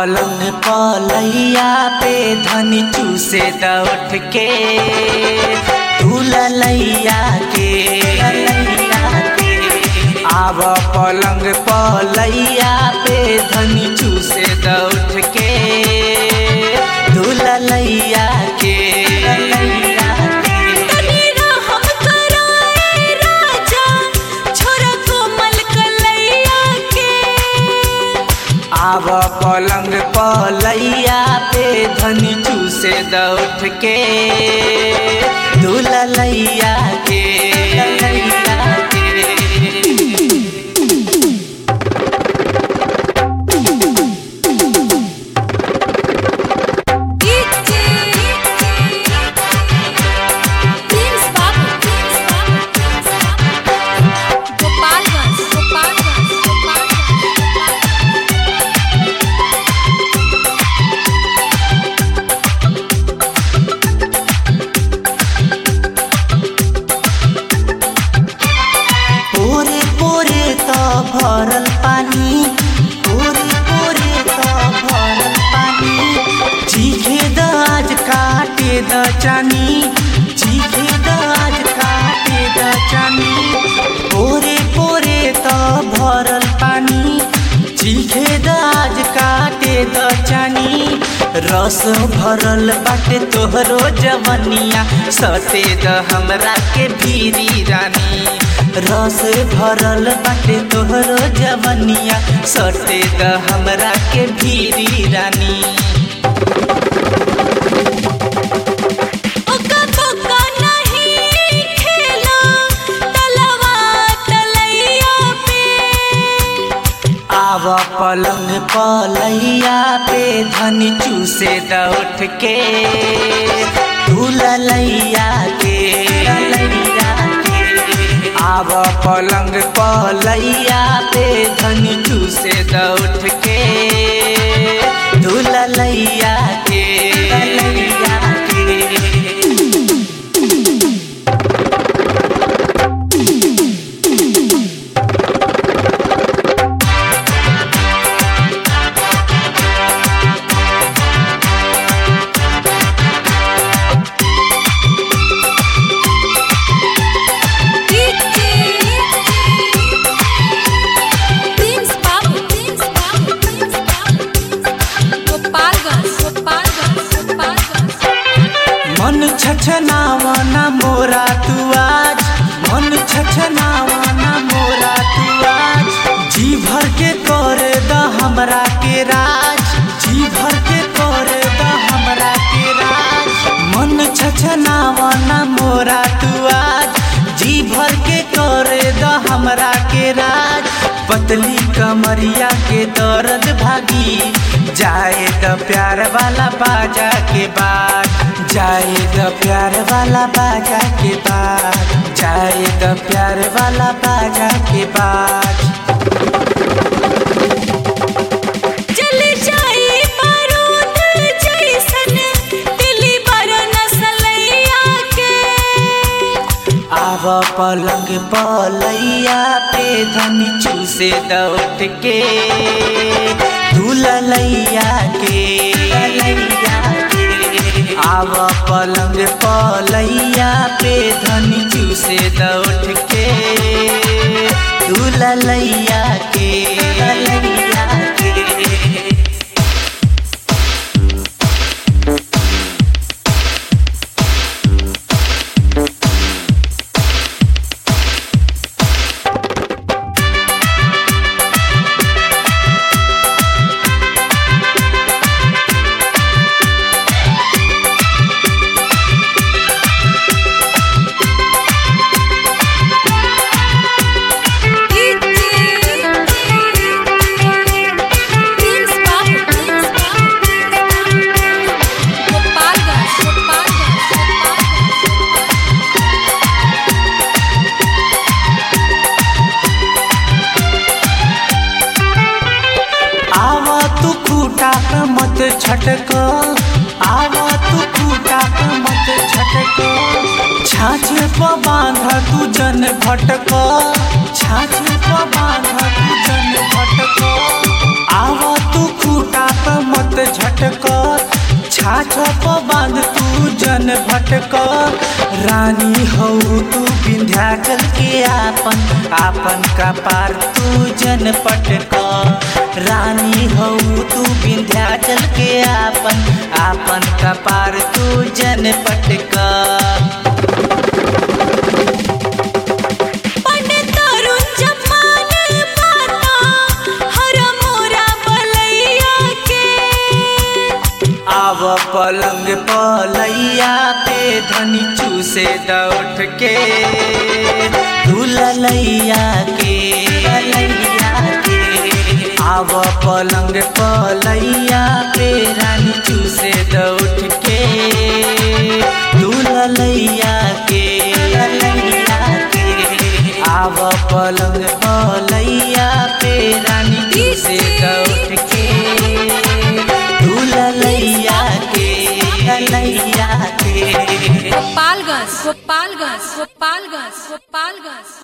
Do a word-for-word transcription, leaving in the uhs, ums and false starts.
पलंग पलैया पे धनी चूसे द उठ के तू ललैया के आव पलंग पलैया पे धनी चूसे द उठ के तू ललैया के आव पलंग पलैया पे धनी चूसे द उठ के तू ललैया के ललैया के भरल पानी पूरे पूरे तो भरल पानी चीखे द आज काटे द चानी चीखे द आज काटे द चानी पूरे पूरे तो भरल पानी चीखे द आज काटे द चानी रस भरल बाटे तोहरो जवनिया सते द हमरा के भीरी रानी रस भरल बाटे तोहरो जवनिया सटे द हमरा के भीरी रानी आव पलंग पलैया पे धनी चूसे द उठ के तू ललैया के ललैया आव पलंग पलैया पे धनी चूसे द उठ के तू ललैया के ललैया के मन छछनावना मोरा तू आज मन छछनावना मोरा तू आज जी भर के करे द हमरा के राज जी भर के करे द हमरा के राज मन छछनावना मोरा तू आज जी भर के करे द हमरा के राज पतली कमरिया के दर्द भागी जाए द प्यार वाला बाजा के बाद जाए द प्यार वाला बाजा के बाद जाए द प्यार वाला बाजा के बाद चले जाए बारूद जैसन दिली बरन सलैया के आव पलंग पलैया पे धनी चूसे द उठ के तू ललैया के ललैया आव पलंग पलैया पे धनी चूसे द उठ के तू ललैया के ललैया के मत छटक आवा तू खूटा मत छटक छाछ प बांध तू जन भटक छाछ प बांध तू जन भटक आवा तू खूटा मत मत झटक छाछ प बांध तू जन भटक रानी हो तू विंध्याचल के आपन आपन का पार तू जन पटक रानी हो तू विंध्याचल के आपन आपन का पार तू जन पटक आव पलंग पलैया पे धनी चूसे दौठ के दुलैया के लैया के आव पलंग पलैया पे रानी चूसे दौठ के दुलैया के लैया के आव पलंग पलैया पे रानी चूसे दौठ के लैया के लैया के गोपालगंज गोपालगंज गोपालगंज गोपालगंज